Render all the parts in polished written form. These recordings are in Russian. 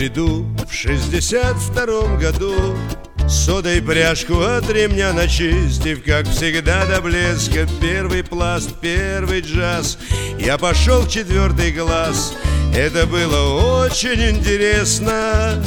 бреду в 62-м году, содой пряжку от ремня начистив, как всегда до блеска, первый пласт, первый джаз, я пошел в 4 класс. Это было очень интересно.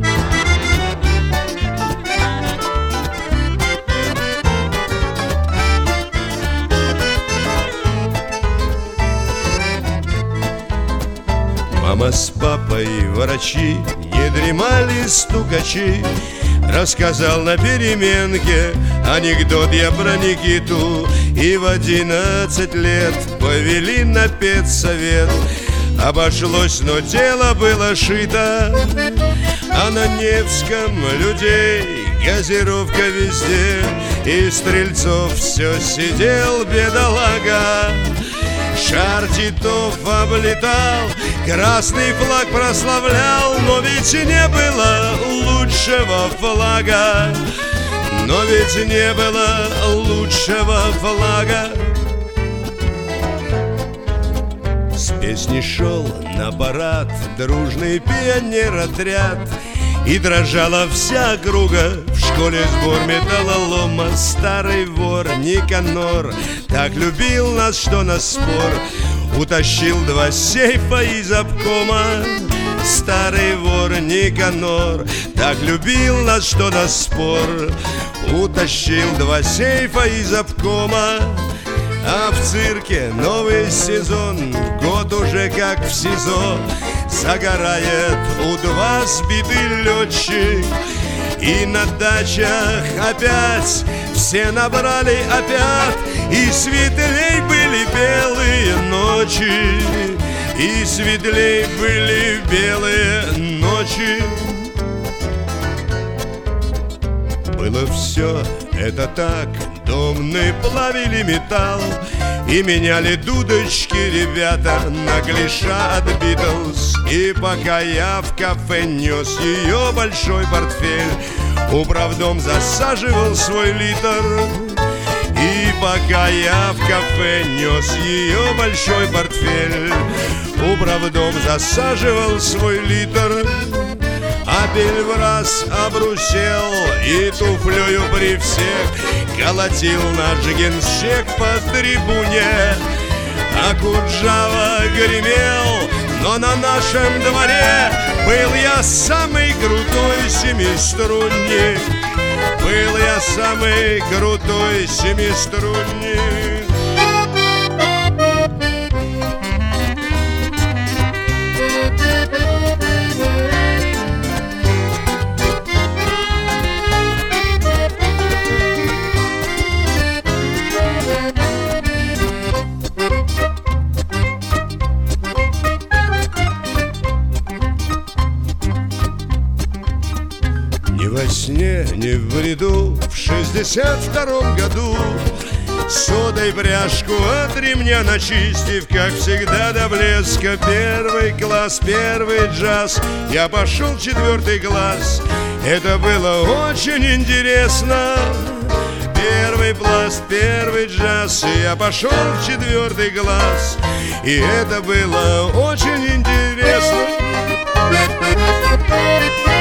Мама с папой врачи, не дремали стукачи. Рассказал на переменке анекдот я про Никиту. И в 11 лет повели на педсовет. Обошлось, но тело было шито, а на Невском людей газировка везде. И Стрельцов все сидел, бедолага. Шар Титов облетал, красный флаг прославлял. Но ведь не было лучшего флага. Но ведь не было лучшего флага. С песней шел на парад дружный пионер-отряд. И дрожала вся округа, в школе сбор металлолома. Старый вор Никанор так любил нас, что на спор утащил 2 сейфа из обкома. Старый вор Никанор так любил нас, что на спор утащил 2 сейфа из обкома. А в цирке новый сезон, год уже как в СИЗО. Загорает У-2 сбитый летчик. И на дачах опять все набрали опять. И светлей были белые ночи. И светлей были белые ночи. Было все это так, домны плавили металл и меняли дудочки ребята на клиша от Битлз. И пока я в кафе нес ее большой портфель, управдом засаживал свой литр. И пока я в кафе нес ее большой портфель, управдом засаживал свой литр. Апель в раз обрусел и туфлею при всех колотил наш генсек по трибуне. А Куджава гремел, но на нашем дворе был я самый крутой семиструнник. Был я самый крутой семиструнник. Ни во сне, ни в бреду в 62-м году, содой пряжку от ремня начистив, как всегда до блеска, первый класс, первый джаз, я пошел в 4 класс. Это было очень интересно. Первый пласт, первый джаз, я пошел в 4 класс. И это было очень интересно.